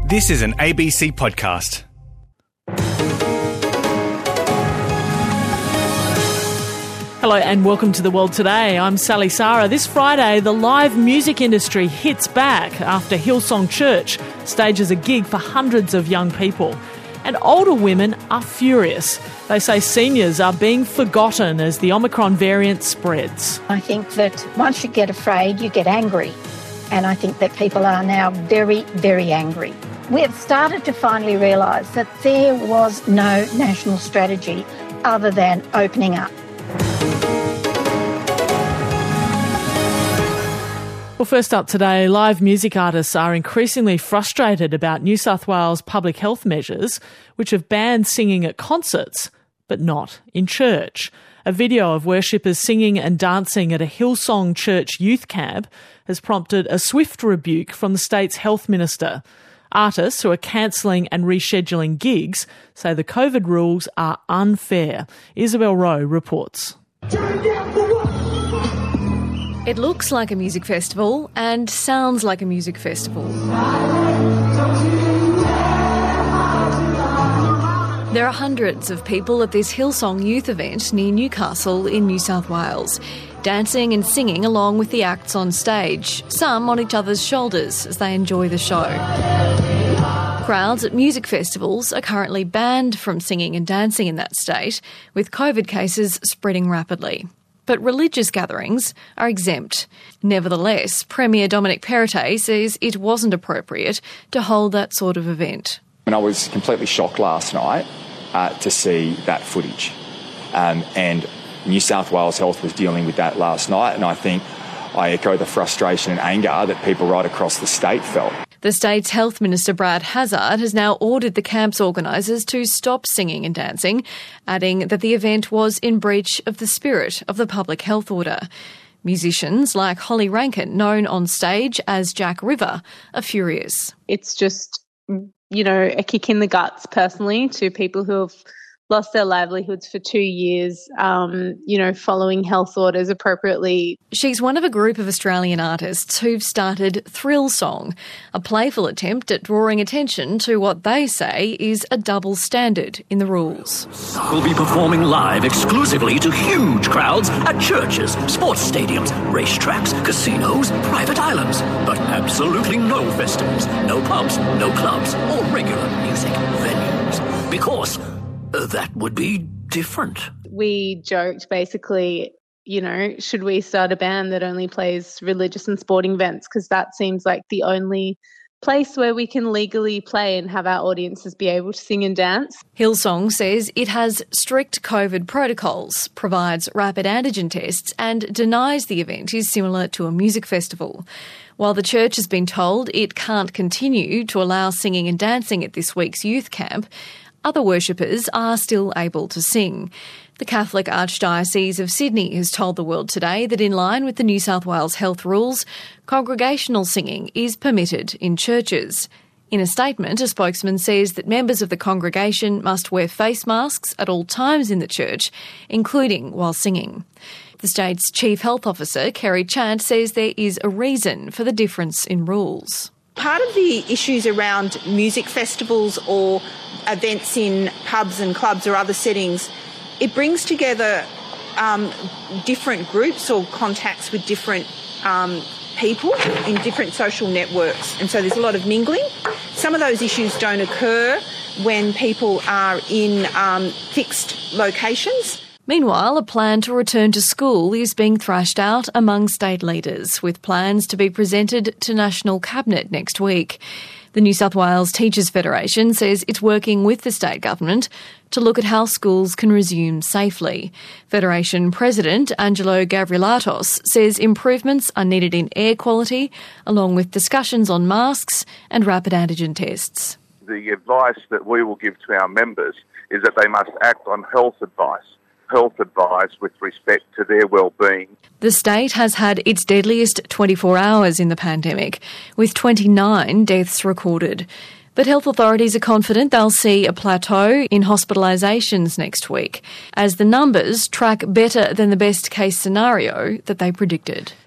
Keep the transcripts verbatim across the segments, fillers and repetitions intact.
This is an A B C podcast. Hello and welcome to The World Today. I'm Sally Sara. This Friday, the live music industry hits back after Hillsong Church stages a gig for hundreds of young people. And older women are furious. They say seniors are being forgotten as the Omicron variant spreads. I think that once you get afraid, you get angry. And I think that people are now very, very angry. We have started to finally realise that there was no national strategy other than opening up. Well, first up today, live music artists are increasingly frustrated about New South Wales public health measures, which have banned singing at concerts, but not in church. A video of worshippers singing and dancing at a Hillsong Church youth camp has prompted a swift rebuke from the state's health minister. Artists who are cancelling and rescheduling gigs say the COVID rules are unfair. Isabel Rowe reports. It looks like a music festival and sounds like a music festival. There are hundreds of people at this Hillsong youth event near Newcastle in New South Wales, dancing and singing along with the acts on stage, some on each other's shoulders as they enjoy the show. Crowds at music festivals are currently banned from singing and dancing in that state, with COVID cases spreading rapidly. But religious gatherings are exempt. Nevertheless, Premier Dominic Perrottet says it wasn't appropriate to hold that sort of event. And I was completely shocked last night uh, to see that footage. Um, and New South Wales Health was dealing with that last night, and I think I echo the frustration and anger that people right across the state felt. The state's Health Minister Brad Hazzard has now ordered the camp's organisers to stop singing and dancing, adding that the event was in breach of the spirit of the public health order. Musicians like Holly Rankin, known on stage as Jack River, are furious. It's just, you know, a kick in the guts personally to people who have lost their livelihoods for two years, um, you know, following health orders appropriately. She's one of a group of Australian artists who've started Thrill Song, a playful attempt at drawing attention to what they say is a double standard in the rules. We'll be performing live exclusively to huge crowds at churches, sports stadiums, racetracks, casinos, private islands. But absolutely no festivals, no pubs, no clubs, or regular music venues. Because Uh, that would be different. We joked basically, you know, should we start a band that only plays religious and sporting events? Because that seems like the only place where we can legally play and have our audiences be able to sing and dance. Hillsong says it has strict COVID protocols, provides rapid antigen tests and denies the event is similar to a music festival. While the church has been told it can't continue to allow singing and dancing at this week's youth camp, other worshippers are still able to sing. The Catholic Archdiocese of Sydney has told The World Today that in line with the New South Wales health rules, congregational singing is permitted in churches. In a statement, a spokesman says that members of the congregation must wear face masks at all times in the church, including while singing. The state's Chief Health Officer, Kerry Chant, says there is a reason for the difference in rules. Part of the issues around music festivals or events in pubs and clubs or other settings, it brings together um, different groups or contacts with different um, people in different social networks. And so there's a lot of mingling. Some of those issues don't occur when people are in um, fixed locations. Meanwhile, a plan to return to school is being thrashed out among state leaders, with plans to be presented to National Cabinet next week. The New South Wales Teachers Federation says it's working with the state government to look at how schools can resume safely. Federation President Angelo Gavrilatos says improvements are needed in air quality, along with discussions on masks and rapid antigen tests. The advice that we will give to our members is that they must act on health advice. health advice with respect to their well-being. The state has had its deadliest twenty-four hours in the pandemic, with twenty-nine deaths recorded. But health authorities are confident they'll see a plateau in hospitalisations next week, as the numbers track better than the best-case scenario that they predicted.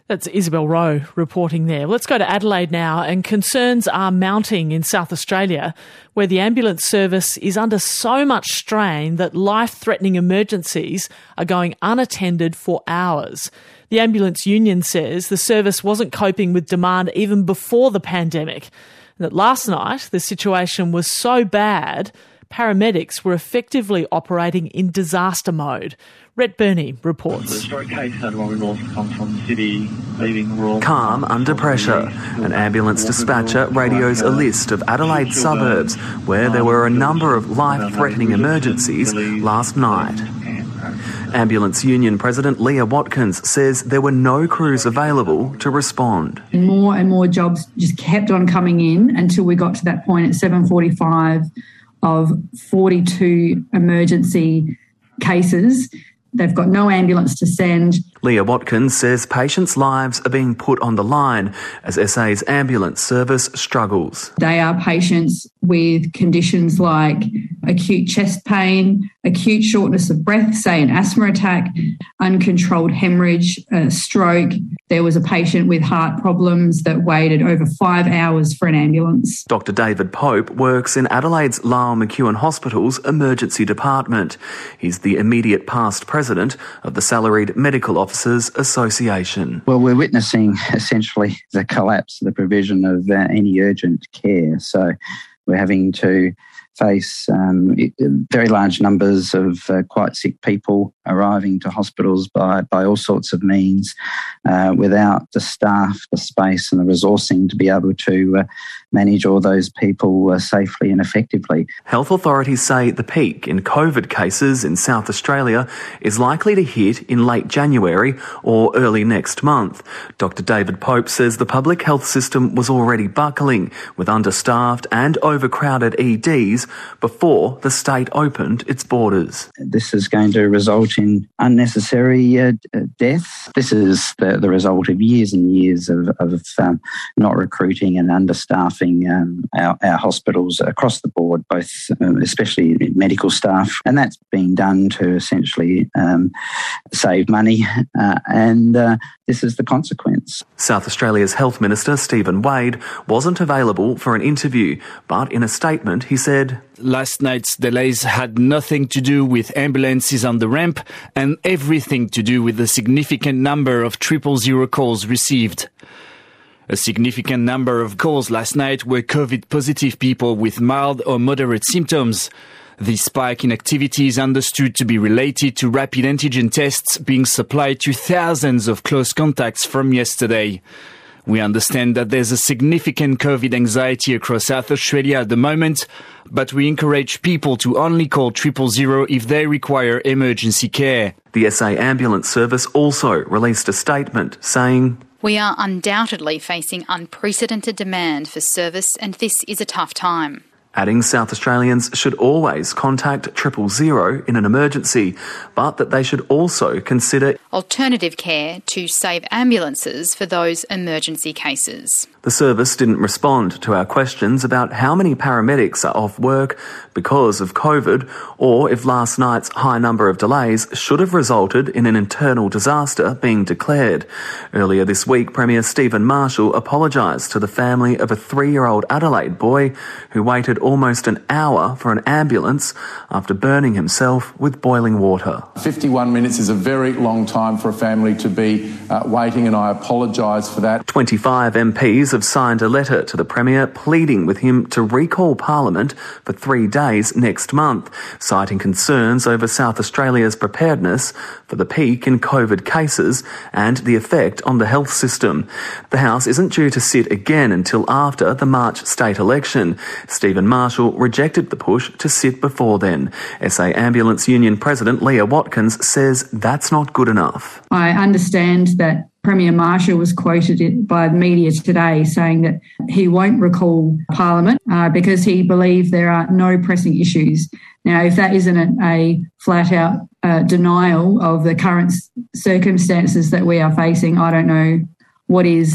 That's Isabel Rowe reporting there. Let's go to Adelaide now, and concerns are mounting in South Australia, where the ambulance service is under so much strain that life-threatening emergencies are going unattended for hours. The Ambulance Union says the service wasn't coping with demand even before the pandemic, and that last night the situation was so bad, paramedics were effectively operating in disaster mode. Rhett Burney reports. Calm under pressure. An ambulance dispatcher radios a list of Adelaide suburbs where there were a number of life-threatening emergencies last night. Ambulance Union President Leah Watkins says there were no crews available to respond. More and more jobs just kept on coming in until we got to that point at seven forty-five of forty-two emergency cases. They've got no ambulance to send. Leah Watkins says patients' lives are being put on the line as S A's ambulance service struggles. They are patients with conditions like acute chest pain, acute shortness of breath, say an asthma attack, uncontrolled hemorrhage, a stroke. There was a patient with heart problems that waited over five hours for an ambulance. Doctor David Pope works in Adelaide's Lyell McEwin Hospital's emergency department. He's the immediate past president of the Salaried Medical Officers Association. Well, we're witnessing essentially the collapse of the provision of uh, any urgent care. So we're having to face um, very large numbers of uh, quite sick people arriving to hospitals by, by all sorts of means uh, without the staff, the space and the resourcing to be able to uh, manage all those people uh, safely and effectively. Health authorities say the peak in COVID cases in South Australia is likely to hit in late January or early next month. Doctor David Pope says the public health system was already buckling with understaffed and overcrowded E Ds before the state opened its borders. This is going to result in unnecessary uh, deaths. This is the, the result of years and years of, of um, not recruiting and understaffing um, our, our hospitals across the board, both um, especially medical staff. And that's being done to essentially um, save money uh, and uh, this is the consequence. South Australia's Health Minister, Stephen Wade, wasn't available for an interview, but in a statement he said, "Last night's delays had nothing to do with ambulances on the ramp and everything to do with the significant number of triple zero calls received. A significant number of calls last night were COVID-positive people with mild or moderate symptoms. This spike in activity is understood to be related to rapid antigen tests being supplied to thousands of close contacts from yesterday. We understand that there's a significant COVID anxiety across South Australia at the moment, but we encourage people to only call triple zero if they require emergency care." The S A Ambulance Service also released a statement saying, "We are undoubtedly facing unprecedented demand for service and this is a tough time." Adding South Australians should always contact triple zero in an emergency, but that they should also consider alternative care to save ambulances for those emergency cases. The service didn't respond to our questions about how many paramedics are off work because of COVID or if last night's high number of delays should have resulted in an internal disaster being declared. Earlier this week, Premier Stephen Marshall apologised to the family of a three-year-old Adelaide boy who waited almost an hour for an ambulance after burning himself with boiling water. fifty-one minutes is a very long time for a family to be uh, waiting, and I apologise for that. twenty-five M Ps have signed a letter to the Premier pleading with him to recall Parliament for three days next month, citing concerns over South Australia's preparedness for the peak in COVID cases and the effect on the health system. The House isn't due to sit again until after the March state election. Stephen Marshall rejected the push to sit before then. S A Ambulance Union President Leah Watkins says that's not good enough. I understand that Premier Marshall was quoted by the media today saying that he won't recall Parliament uh, because he believed there are no pressing issues. Now, if that isn't a flat-out uh, denial of the current circumstances that we are facing, I don't know what is.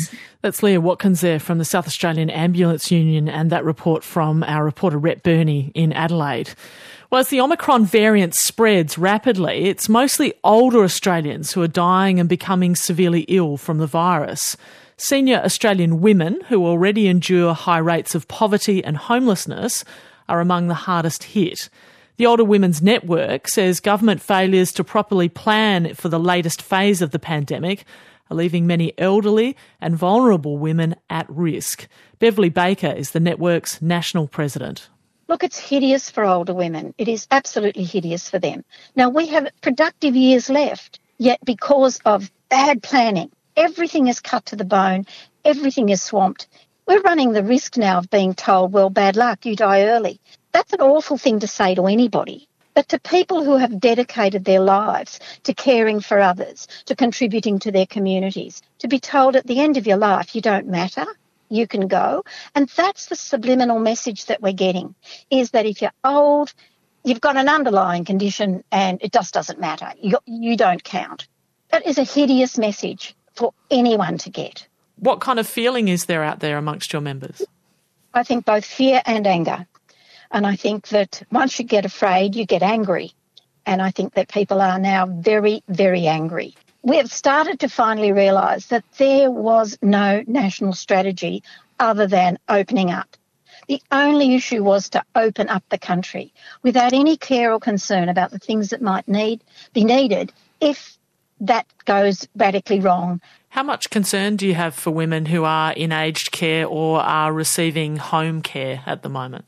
That's Leah Watkins there from the South Australian Ambulance Union, and that report from our reporter Rhett Burney in Adelaide. Well, as the Omicron variant spreads rapidly, it's mostly older Australians who are dying and becoming severely ill from the virus. Senior Australian women who already endure high rates of poverty and homelessness are among the hardest hit. The Older Women's Network says government failures to properly plan for the latest phase of the pandemic are leaving many elderly and vulnerable women at risk. Beverly Baker is the network's national president. Look, it's hideous for older women. It is absolutely hideous for them. Now, we have productive years left, yet because of bad planning, everything is cut to the bone, everything is swamped. We're running the risk now of being told, well, bad luck, you die early. That's an awful thing to say to anybody. But to people who have dedicated their lives to caring for others, to contributing to their communities, to be told at the end of your life you don't matter, you can go. And that's the subliminal message that we're getting, is that if you're old, you've got an underlying condition and it just doesn't matter. You, you don't count. That is a hideous message for anyone to get. What kind of feeling is there out there amongst your members? I think both fear and anger. And I think that once you get afraid, you get angry. And I think that people are now very, very angry. We have started to finally realise that there was no national strategy other than opening up. The only issue was to open up the country without any care or concern about the things that might need be needed if that goes radically wrong. How much concern do you have for women who are in aged care or are receiving home care at the moment?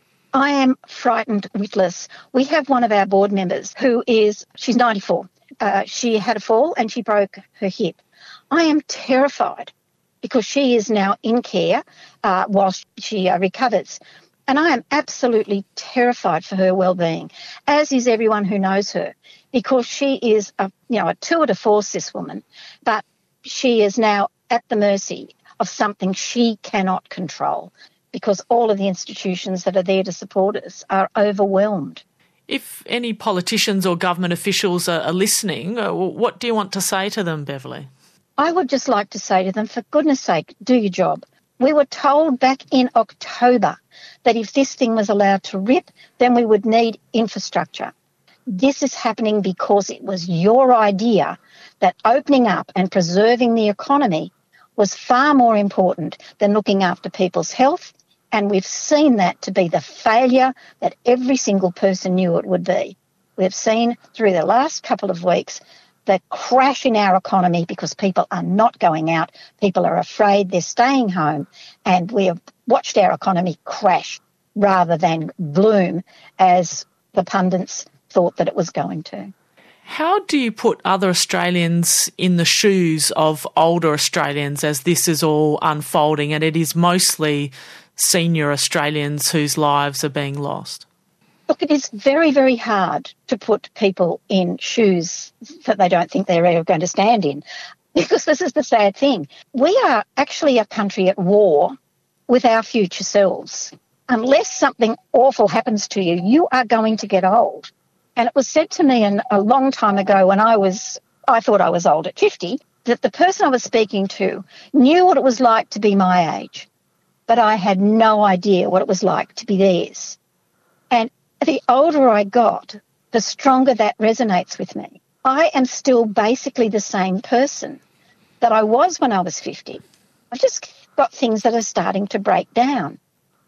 I am frightened witless. We have one of our board members who is, she's ninety-four. Uh, she had a fall and she broke her hip. I am terrified because she is now in care uh, whilst she uh, recovers. And I am absolutely terrified for her well-being, as is everyone who knows her, because she is a, you know, a tour de force, this woman, but she is now at the mercy of something she cannot control, because all of the institutions that are there to support us are overwhelmed. If any politicians or government officials are, are listening, what do you want to say to them, Beverly? I would just like to say to them, for goodness sake, do your job. We were told back in October that if this thing was allowed to rip, then we would need infrastructure. This is happening because it was your idea that opening up and preserving the economy was far more important than looking after people's health. And we've seen that to be the failure that every single person knew it would be. We've seen through the last couple of weeks the crash in our economy because people are not going out, people are afraid, they're staying home, and we have watched our economy crash rather than bloom as the pundits thought that it was going to. How do you put other Australians in the shoes of older Australians as this is all unfolding and it is mostly senior Australians whose lives are being lost? Look, it is very, very hard to put people in shoes that they don't think they're ever going to stand in, because this is the sad thing. We are actually a country at war with our future selves. Unless something awful happens to you, you are going to get old. And it was said to me in, a long time ago when I was, I thought I was old at fifty, that the person I was speaking to knew what it was like to be my age, but I had no idea what it was like to be theirs. And the older I got, the stronger that resonates with me. I am still basically the same person that I was when I was fifty. I've just got things that are starting to break down.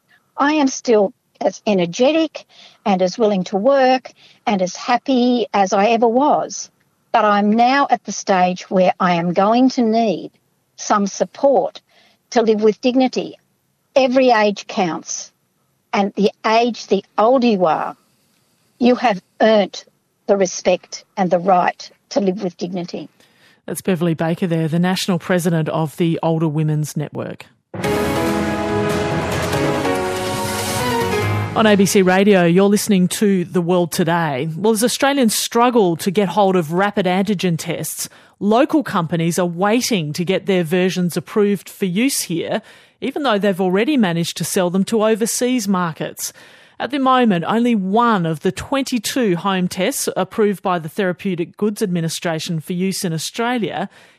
I am still as energetic and as willing to work and as happy as I ever was. But I'm now at the stage where I am going to need some support to live with dignity. Every age counts. And the age, the older you are, you have earned the respect and the right to live with dignity. That's Beverly Baker there, the national president of the Older Women's Network. On A B C Radio, you're listening to The World Today. Well, as Australians struggle to get hold of rapid antigen tests, local companies are waiting to get their versions approved for use here, even though they've already managed to sell them to overseas markets. At the moment, only one of the twenty-two home tests approved by the Therapeutic Goods Administration for use in Australia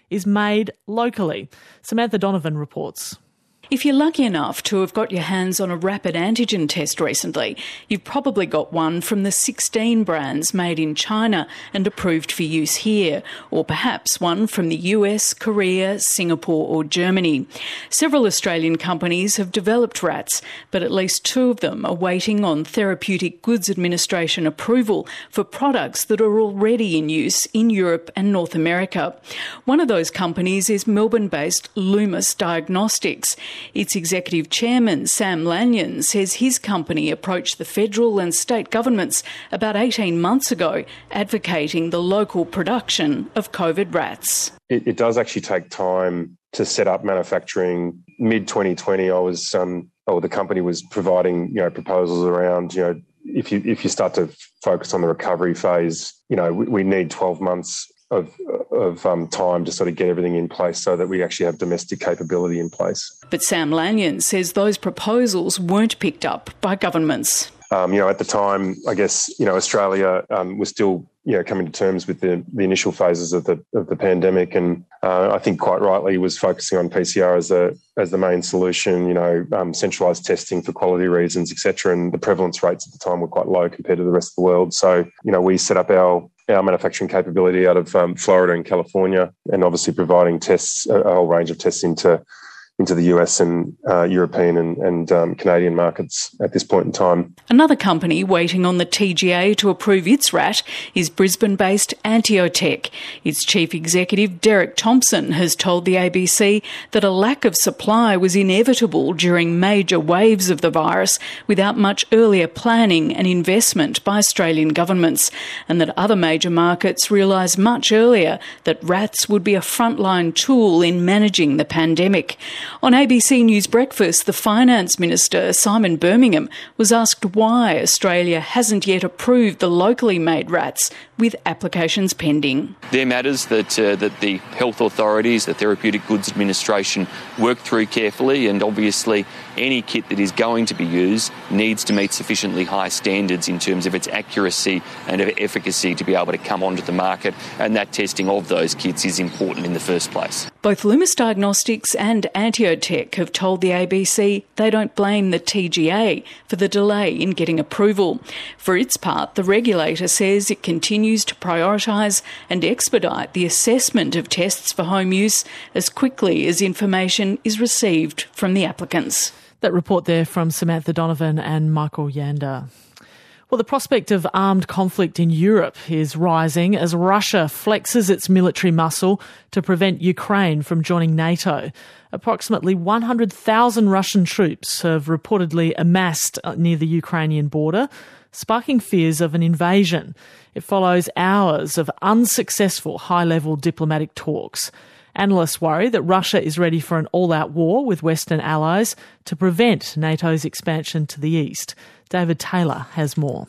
is made locally. Samantha Donovan reports. If you're lucky enough to have got your hands on a rapid antigen test recently, you've probably got one from the sixteen brands made in China and approved for use here, or perhaps one from the U S, Korea, Singapore or Germany. Several Australian companies have developed rats, but at least two of them are waiting on Therapeutic Goods Administration approval for products that are already in use in Europe and North America. One of those companies is Melbourne-based Lumus Diagnostics. Its executive chairman, Sam Lanyon, says his company approached the federal and state governments about eighteen months ago, advocating the local production of COVID rats. It, it does actually take time to set up manufacturing. mid twenty twenty, I was, um, or the company was providing, you know, proposals around, you know, if you if you start to focus on the recovery phase, you know, we, we need twelve months of of um, time to sort of get everything in place so that we actually have domestic capability in place. But Sam Lanyon says those proposals weren't picked up by governments. Um, you know, at the time, I guess, you know, Australia um, was still, you know, coming to terms with the, the initial phases of the of the pandemic, and uh, I think quite rightly was focusing on P C R as a as the main solution. You know, um, centralised testing for quality reasons, et cetera. And the prevalence rates at the time were quite low compared to the rest of the world. So, you know, we set up our our manufacturing capability out of um, Florida and California, and obviously providing tests, a, a whole range of tests into into the U S and uh, European and, and um, Canadian markets at this point in time. Another company waiting on the T G A to approve its rat is Brisbane-based Antiotech. Its chief executive, Derek Thompson, has told the A B C that a lack of supply was inevitable during major waves of the virus without much earlier planning and investment by Australian governments, and that other major markets realised much earlier that rats would be a frontline tool in managing the pandemic. On A B C News Breakfast, the Finance Minister, Simon Birmingham, was asked why Australia hasn't yet approved the locally made rats with applications pending. They're matters that uh, that the health authorities, the Therapeutic Goods Administration, work through carefully, and obviously any kit that is going to be used needs to meet sufficiently high standards in terms of its accuracy and efficacy to be able to come onto the market, and that testing of those kits is important in the first place. Both Lumus Diagnostics and Antiotech have told the A B C they don't blame the T G A for the delay in getting approval. For its part, the regulator says it continues to prioritise and expedite the assessment of tests for home use as quickly as information is received from the applicants. That report there from Samantha Donovan and Michael Yander. Well, the prospect of armed conflict in Europe is rising as Russia flexes its military muscle to prevent Ukraine from joining NATO. Approximately one hundred thousand Russian troops have reportedly amassed near the Ukrainian border, sparking fears of an invasion. It follows hours of unsuccessful high-level diplomatic talks. Analysts worry that Russia is ready for an all-out war with Western allies to prevent NATO's expansion to the east. David Taylor has more.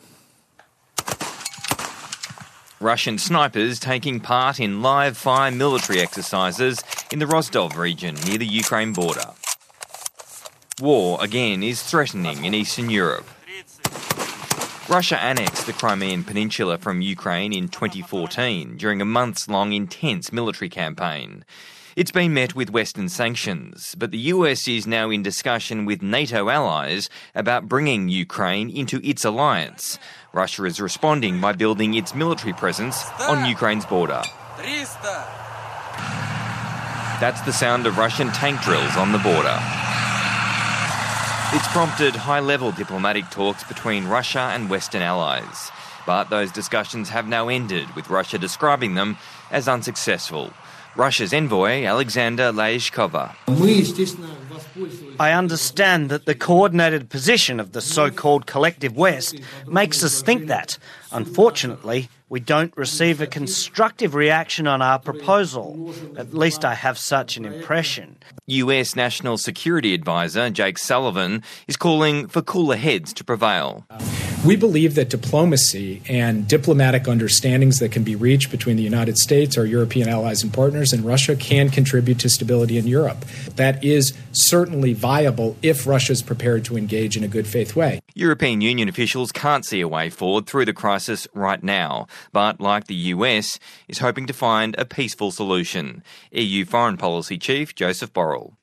Russian snipers taking part in live-fire military exercises in the Rostov region near the Ukraine border. War again is threatening in Eastern Europe. Russia annexed the Crimean Peninsula from Ukraine in twenty fourteen during a months-long intense military campaign. It's been met with Western sanctions, but the U S is now in discussion with NATO allies about bringing Ukraine into its alliance. Russia is responding by building its military presence on Ukraine's border. That's the sound of Russian tank drills on the border. It's prompted high-level diplomatic talks between Russia and Western allies. But those discussions have now ended, with Russia describing them as unsuccessful. Russia's envoy, Alexander Leyshkova. I understand that the coordinated position of the so-called collective West makes us think that. Unfortunately, we don't receive a constructive reaction on our proposal. At least I have such an impression. U S National Security Advisor Jake Sullivan is calling for cooler heads to prevail. We believe that diplomacy and diplomatic understandings that can be reached between the United States, our European allies and partners, and Russia can contribute to stability in Europe. That is certainly viable if Russia is prepared to engage in a good faith way. European Union officials can't see a way forward through the crisis right now, but like the U S, is hoping to find a peaceful solution. E U Foreign Policy Chief Joseph Borrell.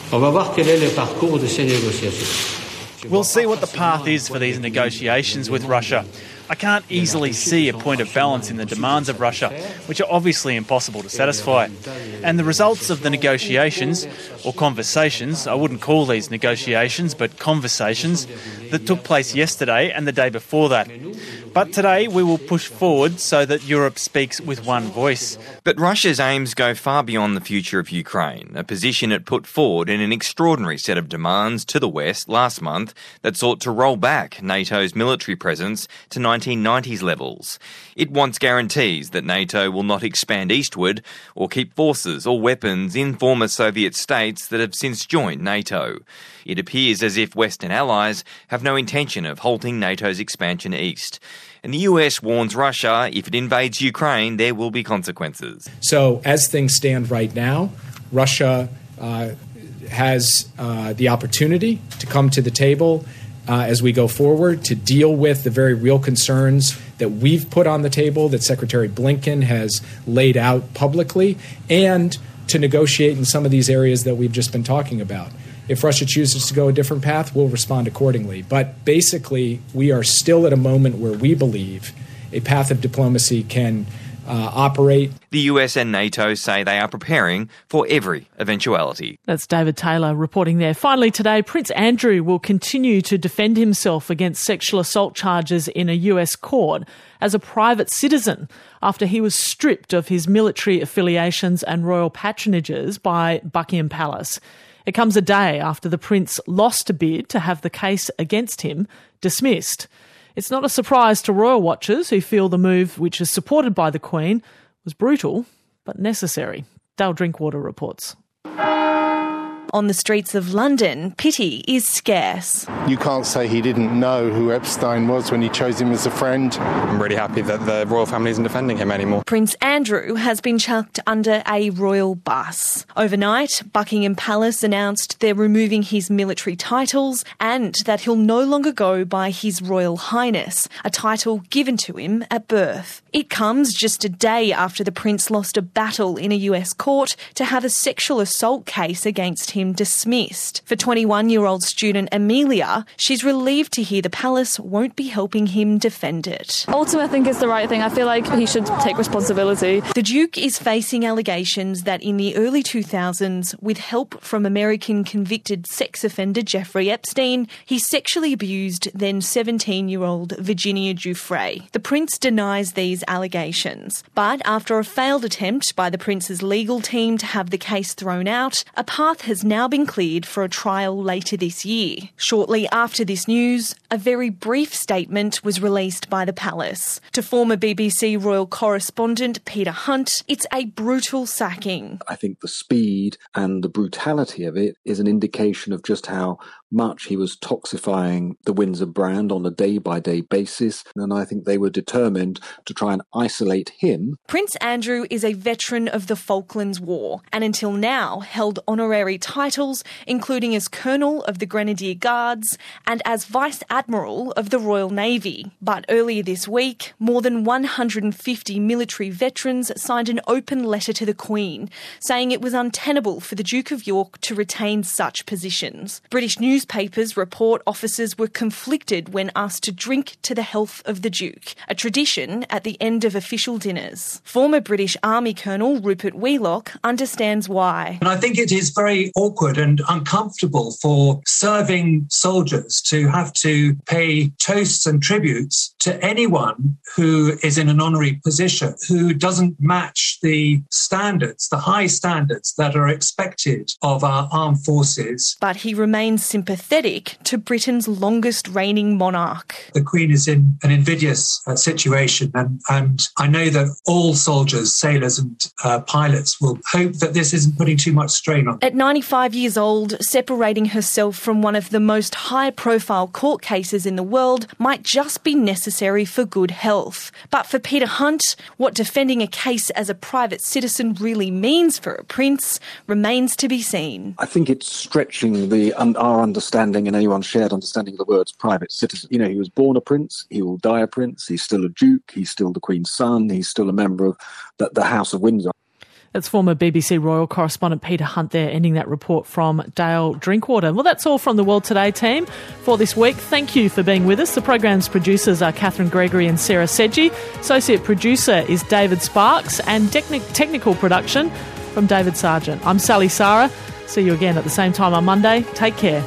We'll see what the path is for these negotiations with Russia. I can't easily see a point of balance in the demands of Russia, which are obviously impossible to satisfy. And the results of the negotiations, or conversations, I wouldn't call these negotiations, but conversations, that took place yesterday and the day before that. But today we will push forward so that Europe speaks with one voice. But Russia's aims go far beyond the future of Ukraine, a position it put forward in an extraordinary set of demands to the West last month that sought to roll back NATO's military presence to nineteen nineties levels. It wants guarantees that NATO will not expand eastward or keep forces or weapons in former Soviet states that have since joined NATO. It appears as if Western allies have no intention of halting NATO's expansion east. And the U S warns Russia, if it invades Ukraine, there will be consequences. So as things stand right now, Russia uh, has uh, the opportunity to come to the table uh, as we go forward to deal with the very real concerns that we've put on the table, that Secretary Blinken has laid out publicly, and to negotiate in some of these areas that we've just been talking about. If Russia chooses to go a different path, we'll respond accordingly. But basically, we are still at a moment where we believe a path of diplomacy can uh, operate. The U S and NATO say they are preparing for every eventuality. That's David Taylor reporting there. Finally today, Prince Andrew will continue to defend himself against sexual assault charges in a U S court as a private citizen after he was stripped of his military affiliations and royal patronages by Buckingham Palace. It comes a day after the Prince lost a bid to have the case against him dismissed. It's not a surprise to royal watchers who feel the move, which is supported by the Queen, was brutal but necessary. Dale Drinkwater reports. On the streets of London, pity is scarce. You can't say he didn't know who Epstein was when he chose him as a friend. I'm really happy that the royal family isn't defending him anymore. Prince Andrew has been chucked under a royal bus. Overnight, Buckingham Palace announced they're removing his military titles and that he'll no longer go by His Royal Highness, a title given to him at birth. It comes just a day after the Prince lost a battle in a U S court to have a sexual assault case against him dismissed. For twenty-one-year-old student Amelia, she's relieved to hear the palace won't be helping him defend it. Ultimately, I think it's the right thing. I feel like he should take responsibility. The Duke is facing allegations that in the early two thousands, with help from American convicted sex offender Jeffrey Epstein, he sexually abused then seventeen-year-old Virginia Giuffre. The Prince denies these allegations, but after a failed attempt by the Prince's legal team to have the case thrown out, a path has now been cleared for a trial later this year. Shortly after this news, a very brief statement was released by the palace. To former B B C royal correspondent Peter Hunt, it's a brutal sacking. I think the speed and the brutality of it is an indication of just how much he was toxifying the Windsor brand on a day-by-day basis, and I think they were determined to try and isolate him. Prince Andrew is a veteran of the Falklands War, and until now held honorary titles, including as Colonel of the Grenadier Guards and as Vice Admiral of the Royal Navy. But earlier this week, more than one hundred fifty military veterans signed an open letter to the Queen, saying it was untenable for the Duke of York to retain such positions. British newspapers report officers were conflicted when asked to drink to the health of the Duke, a tradition at the end of official dinners. Former British Army Colonel Rupert Wheelock understands why. And I think it is very awkward and uncomfortable for serving soldiers to have to pay toasts and tributes to anyone who is in an honorary position, who doesn't match the standards, the high standards that are expected of our armed forces. But he remains sympathetic to Britain's longest reigning monarch. The Queen is in an invidious uh, situation, and, and I know that all soldiers, sailors and uh, pilots will hope that this isn't putting too much strain on. At ninety-five years old, separating herself from one of the most high-profile court cases in the world might just be necessary necessary for good health. But for Peter Hunt, what defending a case as a private citizen really means for a prince remains to be seen. I think it's stretching the um, our understanding and anyone's shared understanding of the words private citizen. You know, he was born a prince, he will die a prince, he's still a duke, he's still the Queen's son, he's still a member of the, the House of Windsor. That's former B B C royal correspondent Peter Hunt there, ending that report from Dale Drinkwater. Well, that's all from the World Today team for this week. Thank you for being with us. The programme's producers are Catherine Gregory and Sarah Sedgey. Associate producer is David Sparks, and techni- technical production from David Sargent. I'm Sally Sarah. See you again at the same time on Monday. Take care.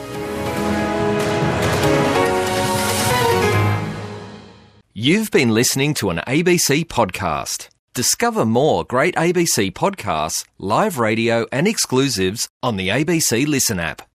You've been listening to an A B C podcast. Discover more great A B C podcasts, live radio and exclusives on the A B C Listen app.